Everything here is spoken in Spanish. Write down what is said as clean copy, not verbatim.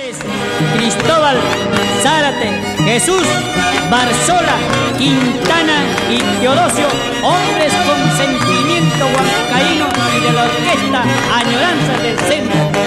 Álvarez, Cristóbal, Zárate, Jesús, Barzola, Quintana y Teodosio, hombres con sentimiento huancaíno y de la orquesta Añoranzas del Centro.